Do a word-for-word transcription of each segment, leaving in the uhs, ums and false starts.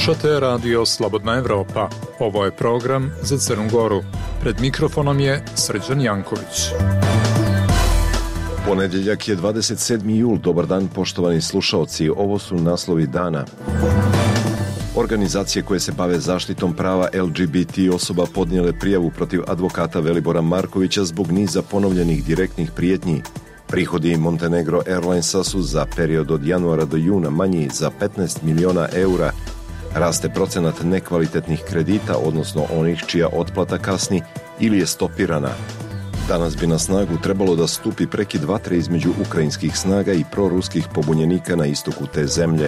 Slušate radio Slobodna Evropa. Ovo je program za Crnu Goru. Pred mikrofonom je Srđan Janković. Ponedjeljak je dvadeset sedmi jul. Dobar dan, poštovani slušaoci. Ovo su naslovi dana. Organizacije koje se bave zaštitom prava L G B T osoba podnijele prijavu protiv advokata Velibora Markovića zbog niza ponovljenih direktnih prijetnji. Prihodi Montenegro Airlinesa su za period od januara do juna manji za petnaest miliona eura. Raste procenat nekvalitetnih kredita, odnosno onih čija otplata kasni ili je stopirana. Danas bi na snagu trebalo da stupi prekid vatre između ukrajinskih snaga i proruskih pobunjenika na istoku te zemlje.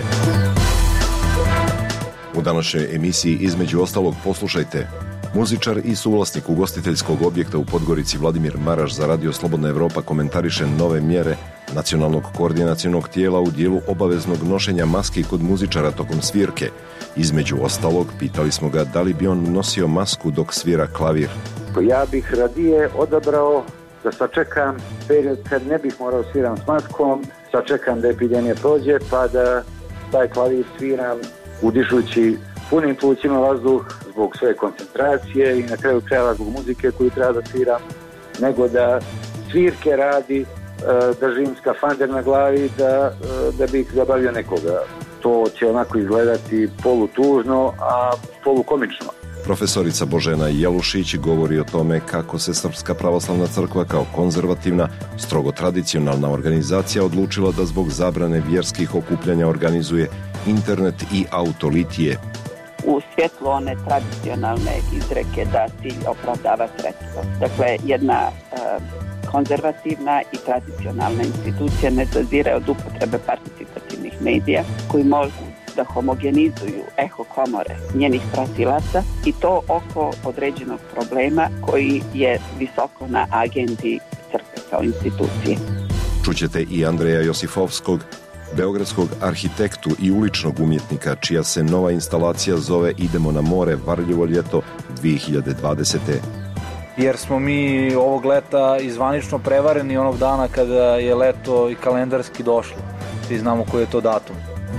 U današnjoj emisiji između ostalog poslušajte: muzičar i suvlasnik ugostiteljskog objekta u Podgorici Vladimir Maraš za radio Slobodna Evropa komentariše nove mjere nacionalnog koordinacionog tijela u dijelu obaveznog nošenja maski kod muzičara tokom svirke. Između ostalog, pitali smo ga da li bi on nosio masku dok svira klavir. Ja bih radije odabrao da sačekam period kad ne bih morao sviram s maskom, sačekam da epidemija prođe pa da taj klavir sviram udišući punim plućima vazduh zbog svoje koncentracije i na kraju krajeva zbog muzike koju treba da sviram, nego da svirke radi, držim skafander na glavi da, da bih zabavio nekoga. To će onako izgledati polutužno, a polukomično. Profesorica Božena Jelušić govori o tome kako se Srpska pravoslavna crkva kao konzervativna, strogo tradicionalna organizacija odlučila da zbog zabrane vjerskih okupljanja organizuje internet i autolitije. U svjetlu one tradicionalne izreke da cilj opravdava sredstvo. Dakle, jedna e, konzervativna i tradicionalna institucija ne zazire od upotrebe participativnih medija koji mogu da homogenizuju eho komore njenih pratilaca i to oko određenog problema koji je visoko na agendi crkve kao institucije. Čućete i Andreja Josifovskog, beogradskog arhitektu i uličnog umjetnika, čija se nova instalacija zove Idemo na more, varljivo ljeto dvije hiljade dvadesete. Jer smo mi ovog leta izvanično prevareni onog dana kada je leto i kalendarski došlo. Svi znamo koji je to datum.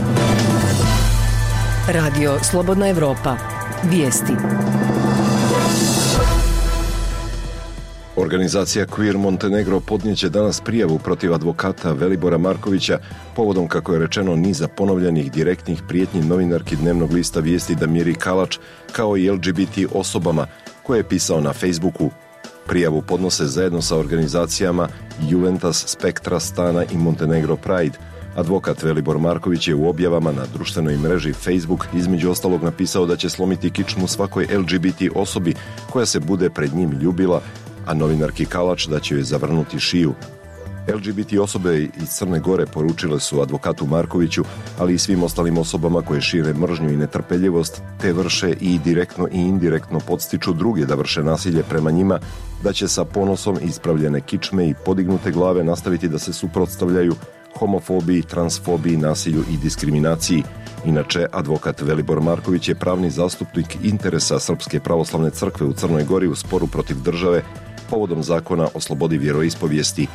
Radio Slobodna Evropa. Vijesti. Organizacija Queer Montenegro podnijeće danas prijavu protiv advokata Velibora Markovića povodom, kako je rečeno, niza ponovljenih direktnih prijetnji novinarki dnevnog lista Vijesti Damiri Kalač kao i L G B T osobama, koje je pisao na Facebooku. Prijavu podnose zajedno sa organizacijama Juventus, Spektra, Stana i Montenegro Pride. Advokat Velibor Marković je u objavama na društvenoj mreži Facebook između ostalog napisao da će slomiti kičmu svakoj L G B T osobi koja se bude pred njim ljubila, a novinarki Kalač da će joj zavrnuti šiju. L G B T osobe iz Crne Gore poručile su advokatu Markoviću, ali i svim ostalim osobama koje šire mržnju i netrpeljivost, te vrše i direktno i indirektno podstiču druge da vrše nasilje prema njima, da će sa ponosom ispravljene kičme i podignute glave nastaviti da se suprotstavljaju homofobiji, transfobiji, nasilju i diskriminaciji. Inače, advokat Velibor Marković je pravni zastupnik interesa Srpske pravoslavne crkve u Crnoj Gori u sporu protiv države povodom zakona o slobodi vjeroispovijesti.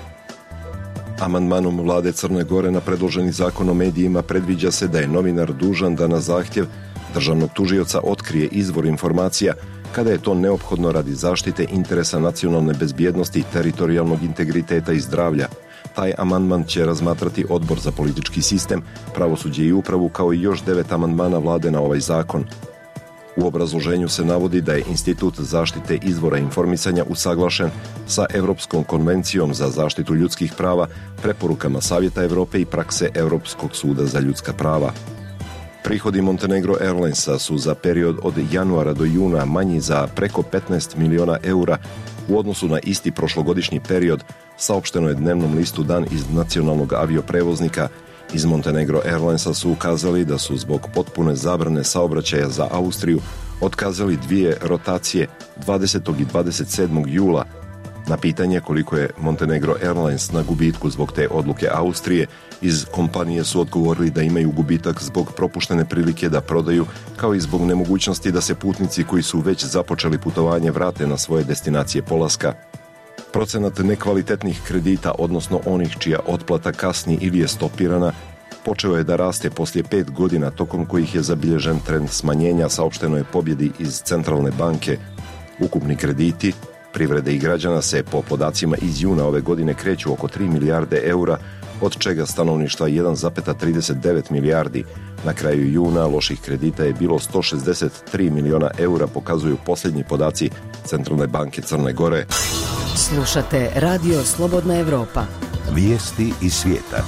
Amandmanom vlade Crne Gore na predloženi zakon o medijima predviđa se da je novinar dužan da na zahtjev državnog tužioca otkrije izvor informacija kada je to neophodno radi zaštite interesa nacionalne bezbjednosti, teritorijalnog integriteta i zdravlja. Taj amandman će razmatrati Odbor za politički sistem, pravosuđe i upravu, kao i još devet amandmana vlade na ovaj zakon. U obrazloženju se navodi da je Institut zaštite izvora informisanja usaglašen sa Evropskom konvencijom za zaštitu ljudskih prava, preporukama Savjeta Evrope i prakse Europskog suda za ljudska prava. Prihodi Montenegro Airlinesa su za period od januara do juna manji za preko petnaest miliona eura u odnosu na isti prošlogodišnji period, saopšteno je dnevnom listu Dan iz nacionalnog avioprevoznika. Iz Montenegro Airlinesa su ukazali da su zbog potpune zabrane saobraćaja za Austriju otkazali dvije rotacije dvadesetog i dvadeset sedmog jula. Na pitanje koliko je Montenegro Airlines na gubitku zbog te odluke Austrije, iz kompanije su odgovorili da imaju gubitak zbog propuštene prilike da prodaju, kao i zbog nemogućnosti da se putnici koji su već započeli putovanje vrate na svoje destinacije polaska. Procenat nekvalitetnih kredita, odnosno onih čija otplata kasni ili je stopirana, počeo je da raste poslije pet godina tokom kojih je zabilježen trend smanjenja, saopšteno je pobjedi iz Centralne banke. Ukupni krediti privrede i građana se po podacima iz juna ove godine kreću oko tri milijarde eura, od čega stanovništva jedan zarez trideset devet milijardi. Na kraju juna loših kredita je bilo sto šezdeset tri miliona eura, pokazuju posljednji podaci Centralne banke Crne Gore. Slušate Radio Slobodna Evropa. Vijesti iz svijeta.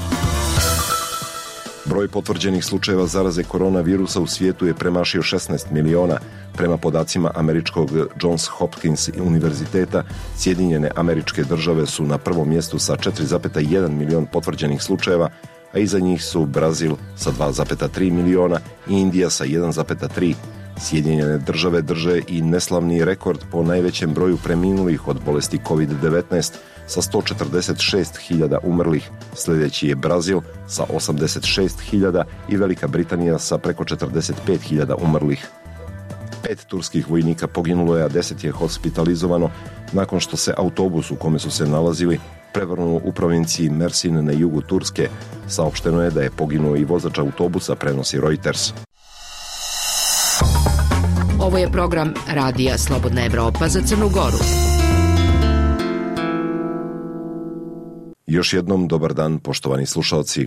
Broj potvrđenih slučajeva zaraze koronavirusa u svijetu je premašio šesnaest miliona. Prema podacima američkog Johns Hopkins univerziteta, Sjedinjene Američke Države su na prvom mjestu sa četiri zarez jedan milion potvrđenih slučajeva, a iza njih su Brazil sa dva zarez tri miliona i Indija sa jedan zarez tri. Sjedinjene Države drže i neslavni rekord po najvećem broju preminulih od bolesti kovid devetnaest sa sto četrdeset šest hiljada umrlih. Sljedeći je Brazil sa osamdeset šest hiljada i Velika Britanija sa preko četrdeset pet hiljada umrlih. Pet turskih vojnika poginulo je, a deset je hospitalizovano nakon što se autobus u kome su se nalazili prevrnuo u provinciji Mersin na jugu Turske. Saopšteno je da je poginuo i vozač autobusa, prenosi Reuters. Ovo je program Radija Slobodna Evropa za Crnu Goru. Još jednom dobar dan, poštovani slušalci.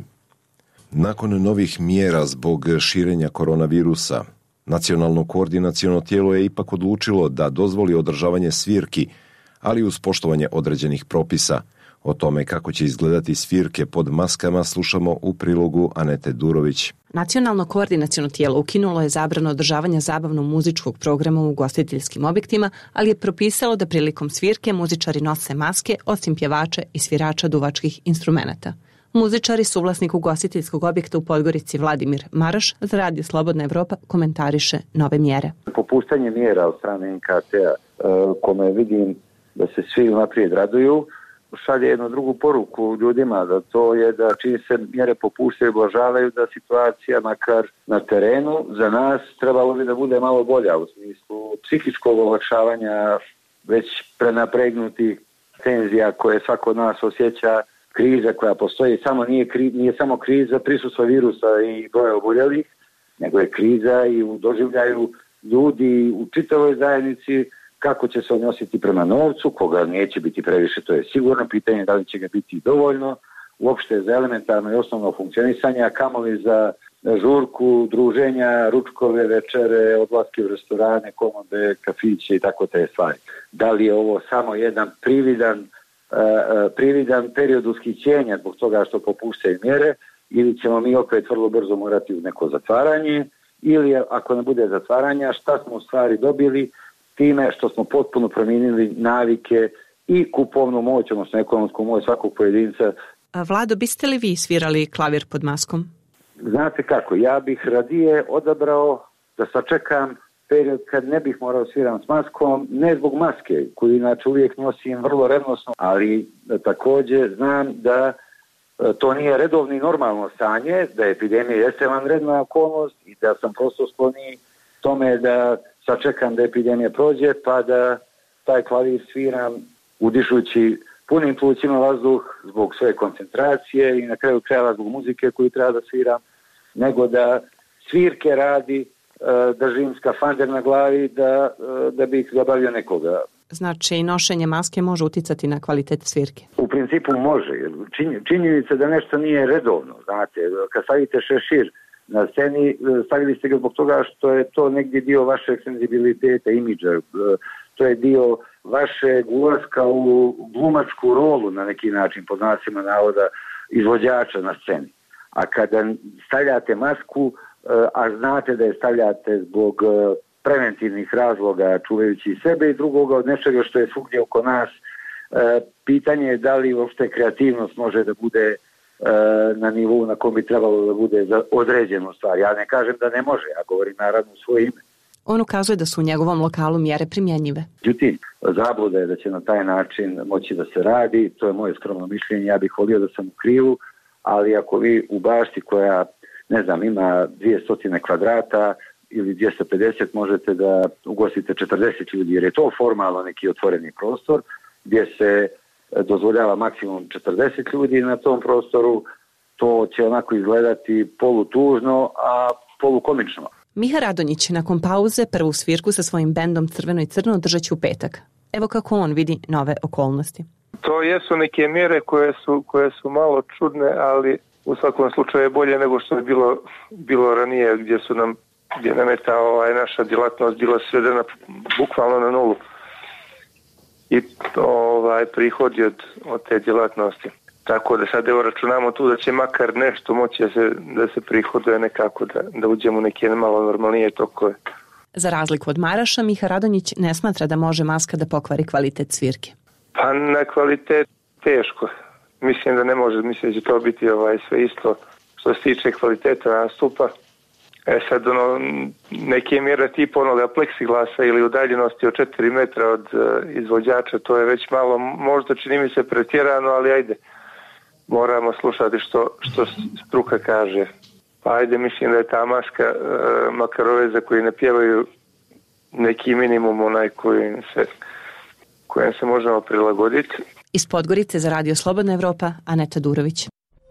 Nakon novih mjera zbog širenja koronavirusa, Nacionalno koordinaciono tijelo je ipak odlučilo da dozvoli održavanje svirki, ali uz poštovanje određenih propisa. O tome kako će izgledati svirke pod maskama slušamo u prilogu Anete Durović. Nacionalno koordinaciono tijelo ukinulo je zabranu održavanja zabavno-muzičkog programa u ugostiteljskim objektima, ali je propisalo da prilikom svirke muzičari nose maske osim pjevača i svirača duvačkih instrumenata. Muzičari, suvlasnik ugostiteljskog objekta u Podgorici Vladimir Maraš za Radio Slobodna Evropa komentariše nove mjere. Popuštanje mjera od strane en ka te a, kome vidim da se svi naprijed raduju, šalje jednu drugu poruku ljudima, da to je da čim se mjere popuštaju i ublažavaju, da situacija makar na terenu za nas trebalo bi da bude malo bolja u smislu psihičkog olakšavanja već prenapregnutih tenzija koje svako od nas osjeća. Kriza koja postoji samo nije, kri, nije samo kriza prisustva virusa i broja oboljelih, nego je kriza i u doživljaju ljudi u čitavoj zajednici kako će se odnositi prema novcu, koga neće biti previše, to je sigurno pitanje, da li će ga biti dovoljno, uopšte za elementarno i osnovno funkcionisanje, a kamoli za žurku, druženja, ručkove, večere, odlaske u restorane, komode, kafiće i tako te stvari. Da li je ovo samo jedan prividan prividan period ushićenja zbog toga što popuštaju mjere, ili ćemo mi opet vrlo brzo morati u neko zatvaranje, ili ako ne bude zatvaranja, šta smo u stvari dobili time što smo potpuno promijenili navike i kupovnu moć, odnosno ekonomsku moć svakog pojedinca. A Vlado, biste li vi svirali klavir pod maskom? Znate kako, ja bih radije odabrao da sačekam period kad ne bih morao sviram s maskom, ne zbog maske, koju inače uvijek nosim vrlo revnosno, ali također znam da to nije redovno i normalno stanje, da epidemija jeste vanredna okolnost i da sam prosto skloni tome da sačekam da epidemija prođe, pa da taj klavir sviram udišući punim plućima vazduh zbog svoje koncentracije i na kraju krajeva zbog muzike koju treba da sviram, nego da svirke radi, držim skafander na glavi da, da bih zabavio nekoga. Znači i nošenje maske može uticati na kvalitet svirke? U principu može. Činjenica da nešto nije redovno. Znate, kad stavite šešir na sceni, stavili ste ga zbog toga što je to negdje dio vašeg senzibiliteta, imidža. To je dio vašeg ulaska u glumačku rolu na neki način, pod znacima navoda, izvođača na sceni. A kada stavljate masku, a znate da je stavljate zbog preventivnih razloga, čuvajući sebe i drugoga od nečega što je svugdje oko nas, pitanje je da li uopšte kreativnost može da bude na nivou na kom bi trebalo da bude za određenu stvar. Ja ne kažem da ne može, ja govorim naravno u svoje ime. On ukazuje da su u njegovom lokalu mjere primjenjive. Međutim, zabluda je da će na taj način moći da se radi, to je moje skromno mišljenje, ja bih volio da sam u krivu, ali ako vi u bašti koja, ne znam, ima dvjesto kvadrata ili dvjesto pedeset, možete da ugostite četrdeset ljudi, jer je to formalno neki otvoreni prostor gdje se dozvoljava maksimum četrdeset ljudi na tom prostoru, to će onako izgledati polutužno, a polukomično. Miha Radonjić nakon pauze prvu svirku sa svojim bendom Crveno i crno održat će u petak. Evo kako on vidi nove okolnosti. To jesu neke mjere koje su, koje su malo čudne, ali u svakom slučaju je bolje nego što je bilo, bilo ranije, gdje su nam, gdje nam je ta ovaj, naša djelatnost bila svedena bukvalno na nulu. I ovaj, prihodi od, od te djelatnosti. Tako da sad evo računamo tu da će makar nešto moći da se, da se prihoduje nekako, da, da uđemo u neke malo normalnije tokove. Za razliku od Maraša, Miha Radonjić ne smatra da može maska da pokvari kvalitet svirke. Pa na kvalitet teško. Mislim da ne može, mislim da će to biti ovaj, sve isto što se tiče kvaliteta nastupa. E sad ono, neke mjere tipa onoga pleksiglasa ili udaljenosti od četiri metra od uh, izvođača, to je već malo, možda čini mi se pretjerano, ali ajde, moramo slušati što, što struka kaže. Pa ajde, mislim da je ta maska, uh, makar ove za koji ne pjevaju, neki minimum onaj kojim se, kojim se možemo prilagoditi. Iz Podgorice za Radio Slobodna Evropa, Aneta Durović.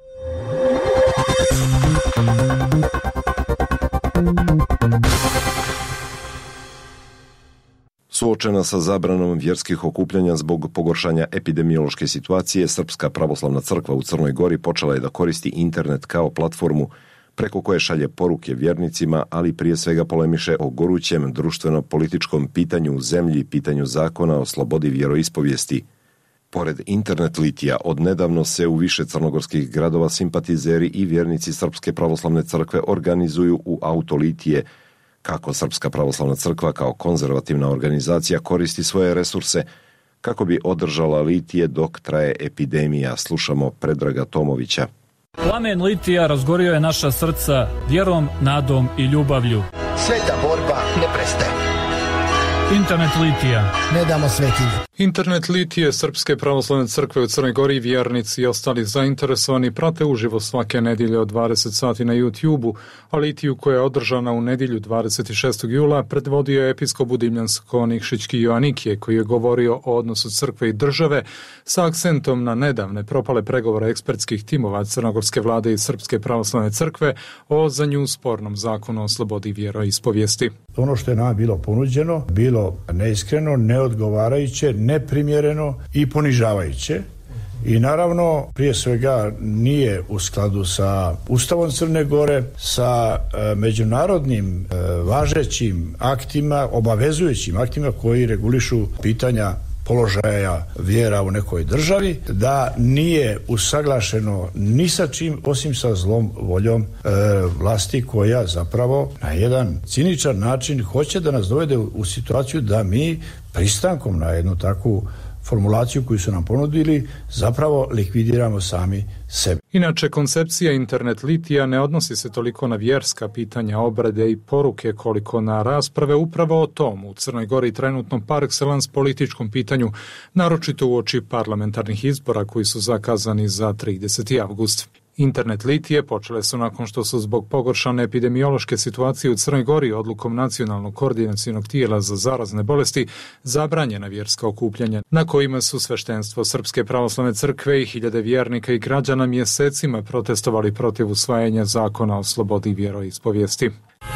Suočena sa zabranom vjerskih okupljanja zbog pogoršanja epidemiološke situacije, Srpska pravoslavna crkva u Crnoj Gori počela je da koristi internet kao platformu preko koje šalje poruke vjernicima, ali prije svega polemiše o gorućem društveno-političkom pitanju u zemlji, pitanju zakona o slobodi vjeroispovijesti. Pored internet litija, odnedavno se u više crnogorskih gradova simpatizeri i vjernici Srpske pravoslavne crkve organizuju u autolitije. Kako Srpska pravoslavna crkva kao konzervativna organizacija koristi svoje resurse kako bi održala litije dok traje epidemija, slušamo Predraga Tomovića. Plamen litija razgorio je naša srca vjerom, nadom i ljubavlju. Sveta borba ne prestaje. Internet litija. Ne damo svetilju. Internet litije Srpske pravoslavne crkve u Crnoj Gori, vjernici i ostali zainteresovani prate uživo svake nedjelje od dvadeset sati na YouTube-u, a litiju koja je održana u nedjelju dvadeset šestog jula predvodio je episkop Budimljansko-Nikšićki Joanikije, koji je govorio o odnosu crkve i države sa akcentom na nedavne propale pregovore ekspertskih timova crnogorske vlade i Srpske pravoslavne crkve o za nju spornom zakonu o slobodi vjeroispovijesti. Ono što je nama bilo ponuđeno, bilo neiskreno, neodgovarajuće, neprimjereno i ponižavajuće. I naravno, prije svega nije u skladu sa Ustavom Crne Gore, sa e, međunarodnim e, važećim aktima, obavezujućim aktima koji regulišu pitanja položaja vjera u nekoj državi, da nije usaglašeno ni sa čim osim sa zlom voljom e, vlasti koja zapravo na jedan ciničan način hoće da nas dovede u, u situaciju da mi pristankom na jednu takvu formulaciju koju su nam ponudili zapravo likvidiramo sami sebe. Inače, koncepcija internet litija ne odnosi se toliko na vjerska pitanja, obrade i poruke koliko na rasprave upravo o tom u Crnoj Gori trenutno par excellence političkom pitanju, naročito uoči parlamentarnih izbora koji su zakazani za trideseti avgust. Internet litije počele su nakon što su zbog pogoršane epidemiološke situacije u Crnoj Gori odlukom Nacionalnog koordinacionog tijela za zarazne bolesti zabranjena vjerska okupljanja, na kojima su sveštenstvo Srpske pravoslavne crkve i hiljade vjernika i građana mjesecima protestovali protiv usvajanja zakona o slobodi vjeroispovijesti.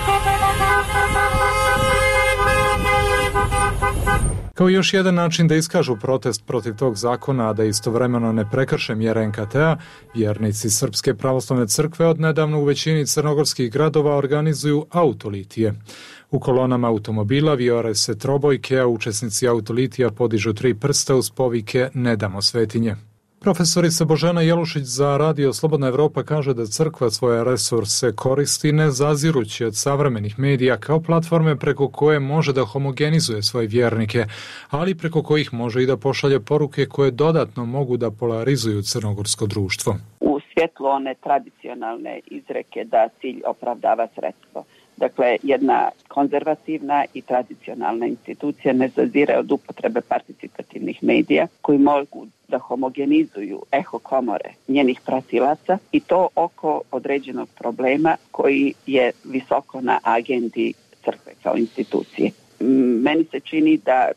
Kao još jedan način da iskažu protest protiv tog zakona, a da istovremeno ne prekrše mjere en ka te a, vjernici Srpske pravoslavne crkve odnedavno u većini crnogorskih gradova organizuju autolitije. U kolonama automobila vijore se trobojke, a učesnici autolitija podižu tri prsta uz povike "Ne damo svetinje". Profesorica Božena Jelušić za Radio Slobodna Evropa kaže da crkva svoje resurse koristi ne zazirući od savremenih medija kao platforme preko koje može da homogenizuje svoje vjernike, ali preko kojih može i da pošalje poruke koje dodatno mogu da polarizuju crnogorsko društvo. U svjetlu one tradicionalne izreke da cilj opravdava sredstvo. Dakle, jedna konzervativna i tradicionalna institucija ne zazire od upotrebe participativnih medija koji mogu da homogenizuju eho komore njenih pratilaca i to oko određenog problema koji je visoko na agendi crkve kao institucije. Meni se čini da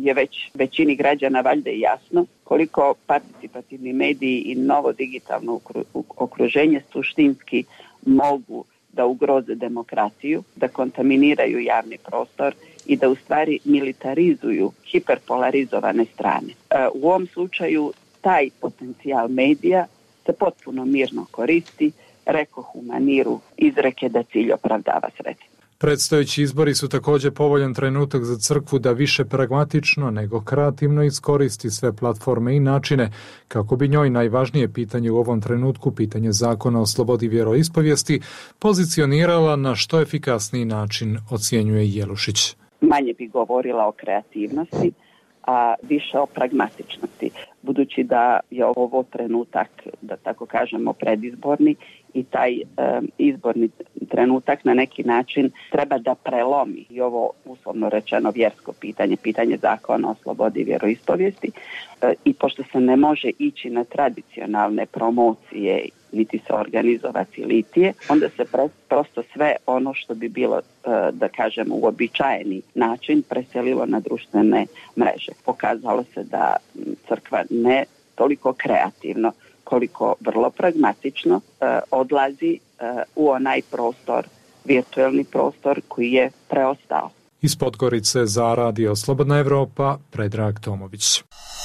je već većini građana valjda i jasno koliko participativni mediji i novo digitalno okruženje suštinski mogu da ugroze demokratiju, da kontaminiraju javni prostor i da u stvari militarizuju hiperpolarizovane strane. U ovom slučaju taj potencijal medija se potpuno mirno koristi, rekoh u maniru izreke da cilj opravdava sredstvo. Predstojeći izbori su također povoljan trenutak za crkvu da više pragmatično nego kreativno iskoristi sve platforme i načine kako bi njoj najvažnije pitanje u ovom trenutku, pitanje zakona o slobodi vjeroispovijesti, pozicionirala na što efikasniji način, ocjenjuje Jelušić. Manje bi govorila o kreativnosti, a više o pragmatičnosti, budući da je ovo trenutak, da tako kažemo, predizborni i taj e, izborni trenutak na neki način treba da prelomi i ovo uslovno rečeno vjersko pitanje, pitanje zakona o slobodi vjeroispovijesti e, i pošto se ne može ići na tradicionalne promocije niti se organizovati litije, onda se pre, prosto sve ono što bi bilo, da kažemo, uobičajeni način preselilo na društvene mreže. Pokazalo se da crkva ne toliko kreativno, koliko vrlo pragmatično odlazi u onaj prostor, virtuelni prostor koji je preostao. Iz Podgorice za Radio Slobodna Evropa, Predrag Tomović.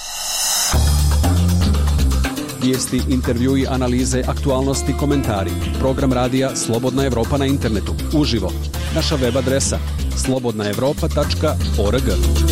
Vijesti, intervjui, analize, aktualnosti, komentari. Program radija Slobodna Evropa na internetu. Uživo. Naša web adresa slobodna evropa tačka org.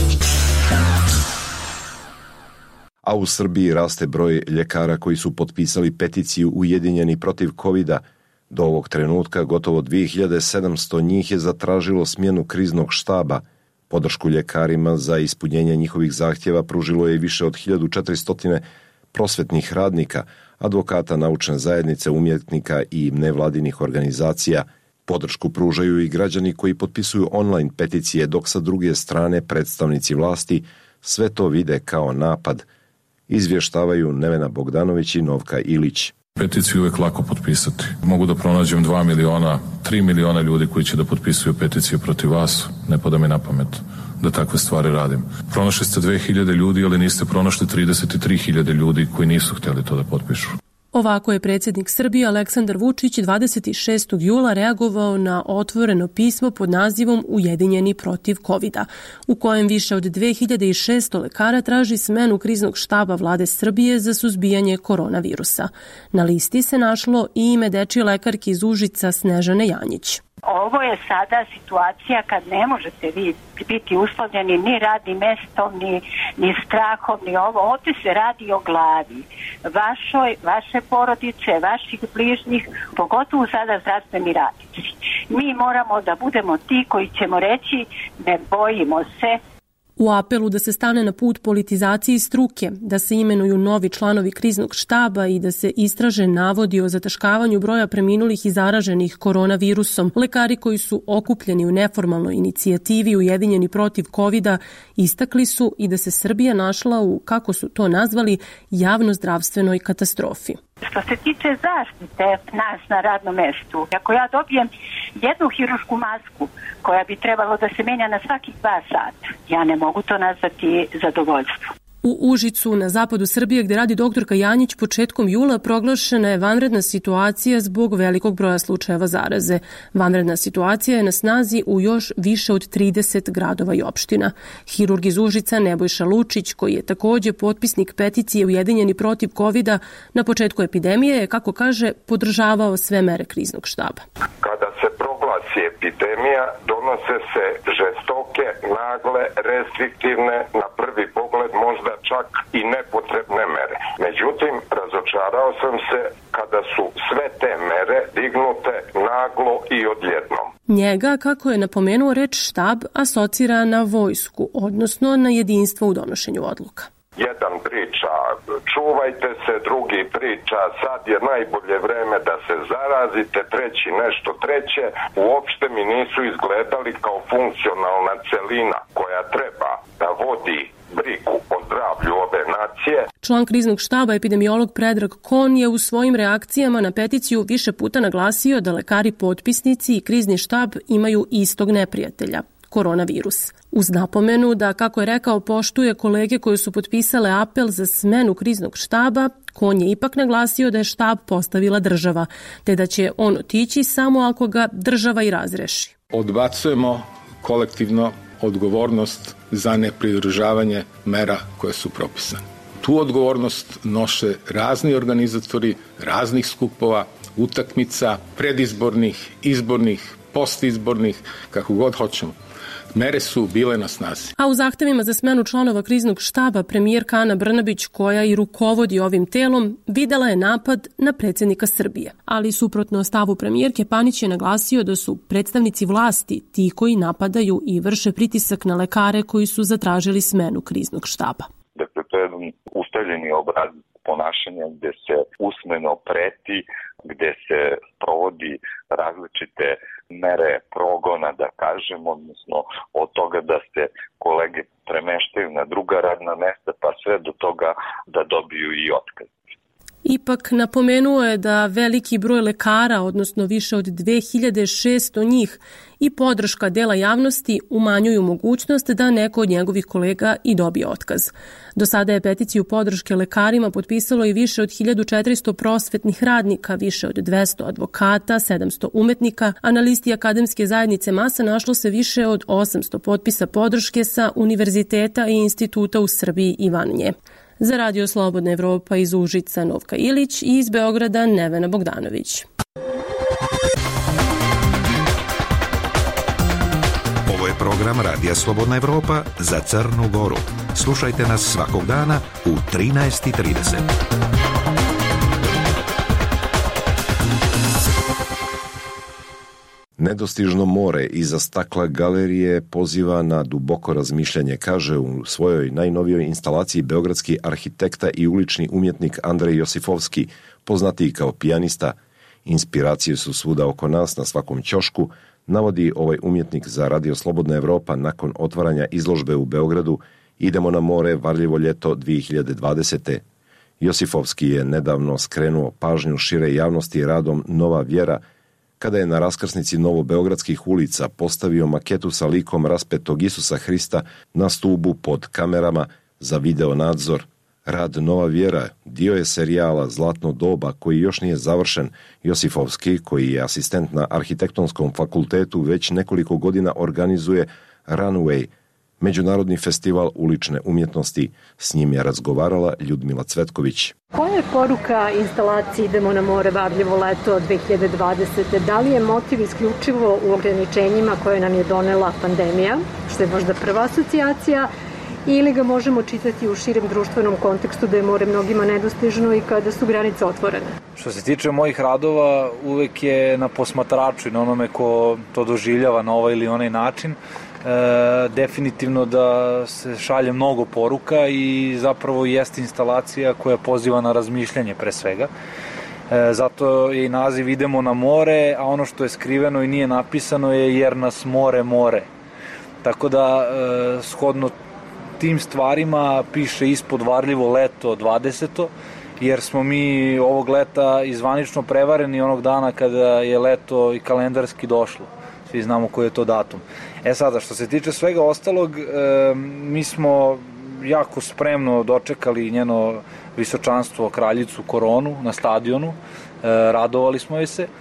A u Srbiji raste broj ljekara koji su potpisali peticiju Ujedinjeni protiv kovida. Do ovog trenutka gotovo dvije hiljade sedamsto njih je zatražilo smjenu kriznog štaba. Podršku ljekarima za ispunjenje njihovih zahtjeva pružilo je više od hiljadu četiristo prosvetnih radnika, advokata naučne zajednice, umjetnika i nevladinih organizacija. Podršku pružaju i građani koji potpisuju online peticije, dok sa druge strane predstavnici vlasti sve to vide kao napad. Izvještavaju Nevena Bogdanović i Novka Ilić. Peticiju uvijek lako potpisati. Mogu da pronađem dva miliona, tri miliona ljudi koji će da potpisuju peticiju protiv vas, ne pada mi na pamet da takve stvari radim. Pronašli ste dve hiljade ljudi, ali niste pronašli trideset tri hiljade ljudi koji nisu htjeli to da potpišu. Ovako je predsjednik Srbije Aleksandar Vučić dvadeset šestog jula reagovao na otvoreno pismo pod nazivom Ujedinjeni protiv kovida, u kojem više od dve hiljade šesto lekara traži smenu kriznog štaba vlade Srbije za suzbijanje koronavirusa. Na listi se našlo i ime dečje lekarke iz Užica Snežane Janjić. Ovo je sada situacija kad ne možete vi biti uslovljeni ni radnim mestom, ni, ni strahom, ni ovo. Ovdje se radi o glavi vašoj, vaše porodice, vaših bližnjih, pogotovo sada zdravstveni radnici. Mi moramo da budemo ti koji ćemo reći ne bojimo se. U apelu da se stane na put politizaciji struke, da se imenuju novi članovi kriznog štaba i da se istraže navodi o zataškavanju broja preminulih i zaraženih koronavirusom, lekari koji su okupljeni u neformalnoj inicijativi Ujedinjeni protiv kovida istakli su i da se Srbija našla u, kako su to nazvali, javnozdravstvenoj katastrofi. Što se tiče zaštite nas na radnom mestu, ako ja dobijem jednu hirušku masku koja bi trebalo da se menja na svakih dva sata, ja ne mogu to nazvati zadovoljstvo. U Užicu, na zapadu Srbije, gdje radi doktorka Janjić, početkom jula proglašena je vanredna situacija zbog velikog broja slučajeva zaraze. Vanredna situacija je na snazi u još više od trideset gradova i opština. Hirurg iz Užica Nebojša Lučić, koji je također potpisnik peticije Ujedinjeni protiv kovida, na početku epidemije je, kako kaže, podržavao sve mere kriznog štaba. Kada se proglasi epidemija, donose se žestoke, nagle, restriktivne, na prvi pogled možda čak i nepotrebne mere. Međutim, razočarao sam se kada su sve te mere dignute naglo i odjednom. Njega, kako je napomenuo, reč štab asocira na vojsku, odnosno na jedinstvo u donošenju odluka. Jedan priča čuvajte se, drugi priča sad je najbolje vreme da se zarazite, treći nešto treće. Uopšte mi nisu izgledali kao funkcionalna celina koja treba da vodi brigu o zdravlju ove nacije. Član kriznog štaba, epidemiolog Predrag Kon, je u svojim reakcijama na peticiju više puta naglasio da lekari potpisnici i krizni štab imaju istog neprijatelja, koronavirus. Uz napomenu da, kako je rekao, poštuje kolege koje su potpisale apel za smenu kriznog štaba, Kon je ipak naglasio da je štab postavila država, te da će on otići samo ako ga država i razreši. Odbacujemo kolektivno odgovornost za nepridržavanje mera koje su propisane. Tu odgovornost nose razni organizatori raznih skupova, utakmica, predizbornih, izbornih, postizbornih, kako god hoćemo. Mere su bile na snazi. A u zahtevima za smenu članova kriznog štaba premijerka Ana Brnabić, koja i rukovodi ovim telom, videla je napad na predsjednika Srbije. Ali suprotno stavu premijerke, Panić je naglasio da su predstavnici vlasti ti koji napadaju i vrše pritisak na lekare koji su zatražili smenu kriznog štaba. Dakle, to je jedan ustaljeni obrazac ponašanja gde se usmeno preti, gde se provodi različite mere progona, da kažem, odnosno od toga da se kolege premeštaju na druga radna mesta, pa sve do toga da dobiju i otkaz. Ipak napomenuo je da veliki broj lekara, odnosno više od dve hiljade šesto njih, i podrška dela javnosti umanjuju mogućnost da neko od njegovih kolega i dobije otkaz. Do sada je peticiju podrške lekarima potpisalo i više od hiljadu četiristo prosvetnih radnika, više od dvesta advokata, sedamsto umetnika, a na listi akademske zajednice Masa našlo se više od osamsto potpisa podrške sa univerziteta i instituta u Srbiji i van nje. Za Radio Slobodna Evropa iz Užica Novka Ilić i iz Beograda Nevena Bogdanović. Ovo je program Radija Slobodna Evropa za Crnu Goru. Slušajte nas svakog dana u trinaest i trideset. Nedostižno more iza stakla galerije poziva na duboko razmišljanje, kaže u svojoj najnovijoj instalaciji beogradski arhitekta i ulični umjetnik Andrej Josifovski, poznatiji kao pijanista. Inspiracije su svuda oko nas, na svakom ćošku, navodi ovaj umjetnik za Radio Slobodna Evropa nakon otvaranja izložbe u Beogradu Idemo na more, varljivo ljeto dvije hiljade dvadesete. Josifovski je nedavno skrenuo pažnju šire javnosti radom Nova vjera, kada je na raskrsnici novobeogradskih ulica postavio maketu sa likom raspetog Isusa Hrista na stubu pod kamerama za video nadzor. Rad Nova vjera dio je serijala Zlatno doba koji još nije završen. Josifovski, koji je asistent na Arhitektonskom fakultetu, već nekoliko godina organizuje Runway, međunarodni festival ulične umjetnosti. S njim je razgovarala Ljudmila Cvetković. Koja je poruka instalaciji Idemo na more, varljivo leto dvije hiljade dvadesete? Da li je motiv isključivo u ograničenjima koje nam je donela pandemija, što je možda prva asocijacija, ili ga možemo čitati u širem društvenom kontekstu da je more mnogima nedostižno i kada su granice otvorene? Što se tiče mojih radova, uvek je na posmatraču i na onome ko to doživljava na ovaj ili onaj način. E, definitivno da se šalje mnogo poruka i zapravo jeste instalacija koja poziva na razmišljanje pre svega. E, zato je i naziv Idemo na more, a ono što je skriveno i nije napisano je jer nas more more. Tako da e, shodno tim stvarima piše ispod varljivo leto dvadeseto, jer smo mi ovog leta izvanično prevareni onog dana kada je leto i kalendarski došlo. Svi znamo koji je to datum. E sada, što se tiče svega ostalog, e, mi smo jako spremno dočekali njeno visočanstvo kraljicu Koronu na stadionu, e, radovali smo joj se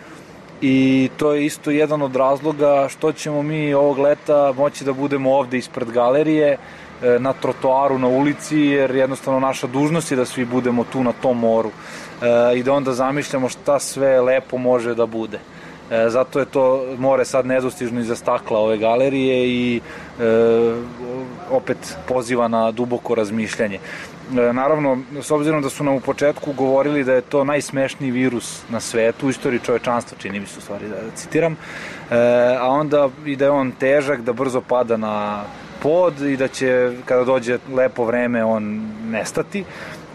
i to je isto jedan od razloga što ćemo mi ovog leta moći da budemo ovde ispred galerije, e, na trotoaru, na ulici, jer jednostavno naša dužnost je da svi budemo tu na tom moru e, i da onda zamišljamo šta sve lepo može da bude. E, zato je to more sad nedostižno iza stakla ove galerije i e, opet poziva na duboko razmišljanje. E, naravno, s obzirom da su nam u početku govorili da je to najsmešniji virus na svetu, u istoriji čovečanstva, čini mi se u stvari da citiram, e, a onda i da je on težak, da brzo pada na pod i da će kada dođe lepo vreme on nestati.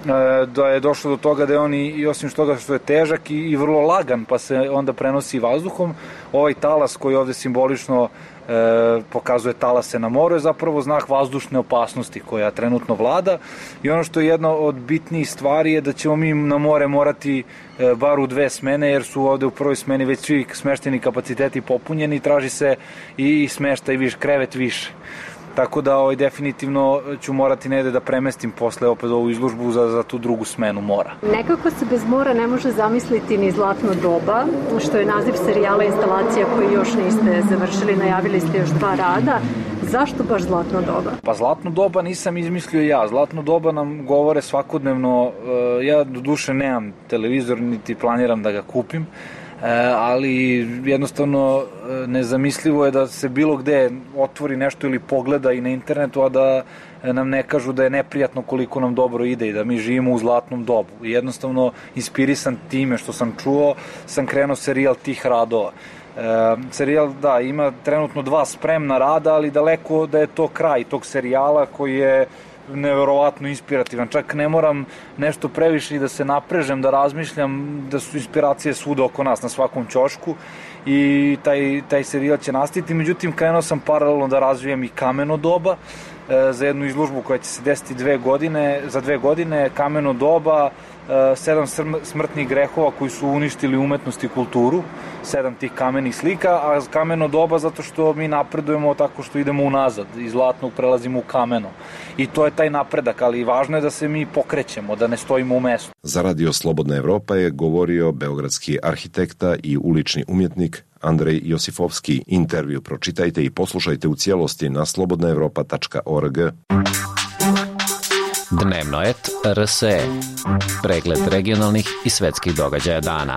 da je došlo do toga da je on i osim toga što je težak i, i vrlo lagan, pa se onda prenosi vazduhom. Ovaj talas koji ovde simbolično e, pokazuje talase na moru je zapravo znak vazdušne opasnosti koja trenutno vlada i ono što je jedna od bitnijih stvari je da ćemo mi na more morati e, bar u dve smene, jer su ovde u prvoj smeni već svi smešteni kapaciteti popunjeni i traži se i smeštaj više, krevet više. Tako da ovaj, definitivno ću morati negde da premestim posle opet ovu izložbu za, za tu drugu smenu mora. Nekako se bez mora ne može zamisliti ni Zlatno doba, što je naziv serijala instalacija koju još niste završili, najavili ste još dva rada. Zašto baš Zlatno doba? Pa Zlatno doba nisam izmislio ja. Zlatno doba nam govore svakodnevno. Ja do duše nemam televizor, niti planiram da ga kupim. Ali jednostavno nezamislivo je da se bilo gde otvori nešto ili pogleda i na internetu, a da nam ne kažu da je neprijatno koliko nam dobro ide i da mi živimo u zlatnom dobu. Jednostavno, inspirisan time što sam čuo, sam krenuo serijal tih radova. E, serijal, da, ima trenutno dva spremna rada, ali daleko da je to kraj tog serijala koji je neverovatno inspirativan. Čak ne moram nešto previše i da se naprežem, da razmišljam, da su inspiracije svuda oko nas, na svakom ćošku i taj, taj serijal će nastaviti. Međutim, krenuo sam paralelno da razvijem i Kameno doba e, za jednu izložbu koja će se desiti dve godine, za dve godine, Kameno doba, e, sedam smrtnih grehova koji su uništili umetnost i kulturu, sedam tih kamenih slika, a Kameno doba zato što mi napredujemo tako što idemo unazad, iz zlatnog prelazimo u kameno. I to je taj napredak, ali važno je da se mi pokrećemo, da ne stojimo u mestu. Za Radio Slobodna Evropa je govorio beogradski arhitekta i ulični umjetnik Andrej Josifovski. Intervju pročitajte i poslušajte u cijelosti na slobodna evropa tačka org. Dnevnoet R S E. Pregled regionalnih i svetskih događaja dana.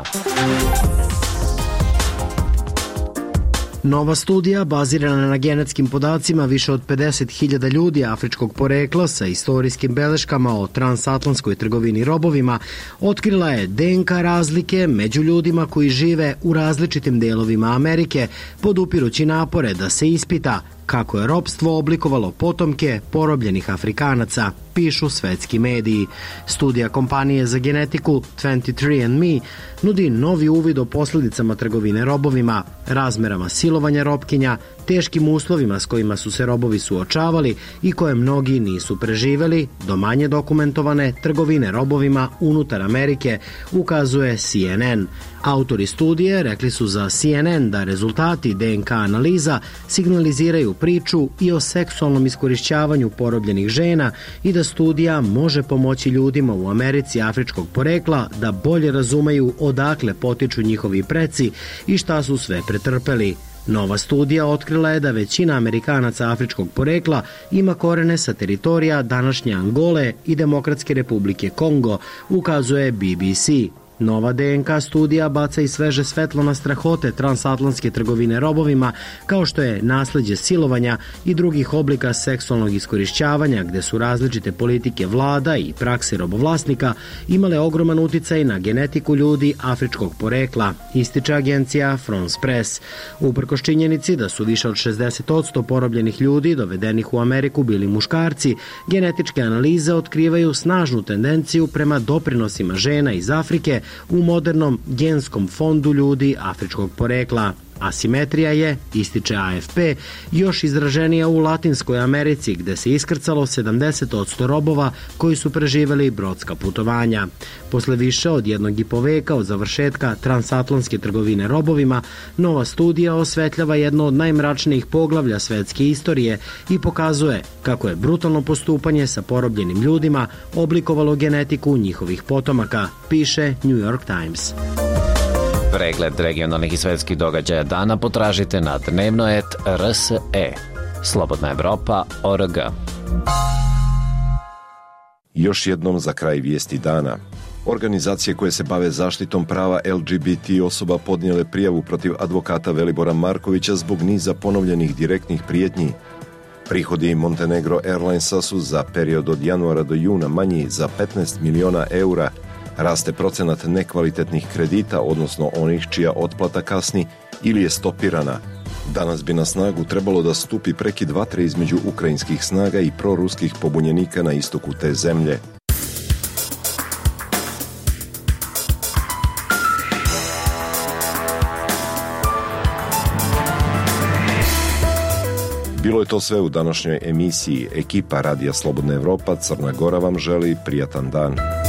Nova studija, bazirana na genetskim podacima više od pedeset hiljada ljudi afričkog porekla sa istorijskim beleškama o transatlantskoj trgovini robovima, otkrila je D N K razlike među ljudima koji žive u različitim delovima Amerike, podupirući napore da se ispita kako je ropstvo oblikovalo potomke porobljenih Afrikanaca, pišu svetski mediji. Studija kompanije za genetiku dvadeset tri and me nudi novi uvid o posljedicama trgovine robovima, razmerama silovanja robkinja, teškim uslovima s kojima su se robovi suočavali i koje mnogi nisu preživeli, do manje dokumentovane trgovine robovima unutar Amerike, ukazuje C N N. Autori studije rekli su za C N N da rezultati D N K analiza signaliziraju priču i o seksualnom iskorišćavanju porobljenih žena i da studija može pomoći ljudima u Americi afričkog porekla da bolje razumeju odakle potiču njihovi preci i šta su sve pretrpeli. Nova studija otkrila je da većina Amerikanaca afričkog porekla ima korene sa teritorija današnje Angole i Demokratske republike Kongo, ukazuje B B C. Nova D N K studija baca i sveže svetlo na strahote transatlantske trgovine robovima, kao što je nasleđe silovanja i drugih oblika seksualnog iskorišćavanja, gde su različite politike vlada i prakse robovlasnika imale ogroman uticaj na genetiku ljudi afričkog porekla, ističe agencija France Press. Uprkos činjenici da su više od šezdeset posto porobljenih ljudi dovedenih u Ameriku bili muškarci, genetičke analize otkrivaju snažnu tendenciju prema doprinosima žena iz Afrike u modernom genskom fondu ljudi afričkog porekla. Asimetrija je, ističe A F P, još izraženija u Latinskoj Americi, gde se iskrcalo sedamdeset posto robova koji su preživeli brodska putovanja. Posle više od jednog i po veka od završetka transatlantske trgovine robovima, nova studija osvetljava jedno od najmračnijih poglavlja svetske istorije i pokazuje kako je brutalno postupanje sa porobljenim ljudima oblikovalo genetiku njihovih potomaka, piše New York Times. Pregled regionalnih i svetskih događaja dana potražite na dnevnoet R S E. Slobodna Evropa tačka org. Još jednom za kraj vijesti dana. Organizacije koje se bave zaštitom prava L G B T osoba podnijele prijavu protiv advokata Velibora Markovića zbog niza ponovljenih direktnih prijetnji. Prihodi Montenegro Airlinesa su za period od januara do juna manji za petnaest miliona eura. Raste procenat nekvalitetnih kredita, odnosno onih čija otplata kasni ili je stopirana. Danas bi na snagu trebalo da stupi prekid vatre između ukrajinskih snaga i proruskih pobunjenika na istoku te zemlje. Bilo je to sve u današnjoj emisiji. Ekipa Radija Slobodna Evropa Crna Gora vam želi prijatan dan.